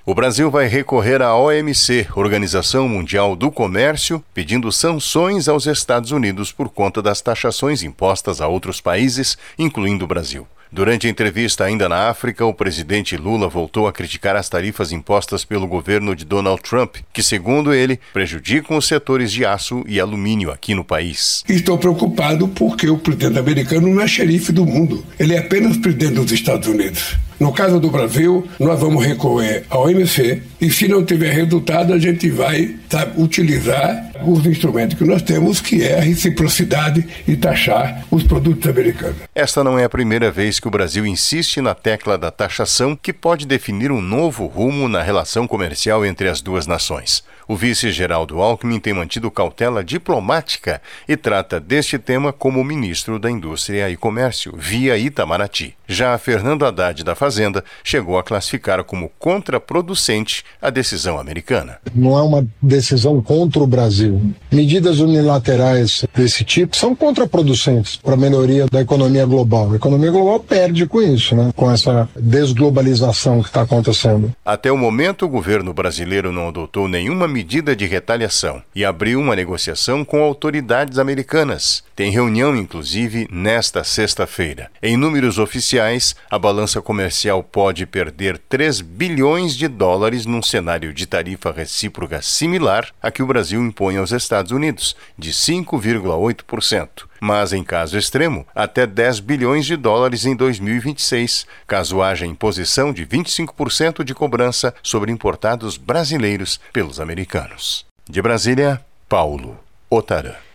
O Brasil vai recorrer à OMC, Organização Mundial do Comércio, pedindo sanções aos Estados Unidos por conta das taxações impostas a outros países, incluindo o Brasil. Durante a entrevista ainda na África, o presidente Lula voltou a criticar as tarifas impostas pelo governo de Donald Trump, que, segundo ele, prejudicam os setores de aço e alumínio aqui no país. Estou preocupado porque o presidente americano não é xerife do mundo. Ele é apenas presidente dos Estados Unidos. No caso do Brasil, nós vamos recorrer ao OMC e, se não tiver resultado, a gente vai utilizar os instrumentos que nós temos, que é a reciprocidade e taxar os produtos americanos. Esta não é a primeira vez que o Brasil insiste na tecla da taxação, que pode definir um novo rumo na relação comercial entre as duas nações. O vice Geraldo Alckmin tem mantido cautela diplomática e trata deste tema como ministro da Indústria e Comércio, via Itamaraty. Já Fernando Haddad da Fazenda chegou a classificar como contraproducente a decisão americana. Não é uma decisão contra o Brasil. Medidas unilaterais desse tipo são contraproducentes para a melhoria da economia global. A economia global perde com isso, com essa desglobalização que está acontecendo. Até o momento, o governo brasileiro não adotou nenhuma medida de retaliação e abriu uma negociação com autoridades americanas. Tem reunião, inclusive, nesta sexta-feira. Em números oficiais, a balança comercial pode perder 3 bilhões de dólares num cenário de tarifa recíproca similar à que o Brasil impõe aos Estados Unidos, de 5,8%. Mas, em caso extremo, até 10 bilhões de dólares em 2026, caso haja imposição de 25% de cobrança sobre importados brasileiros pelos americanos. De Brasília, Paulo Otarã.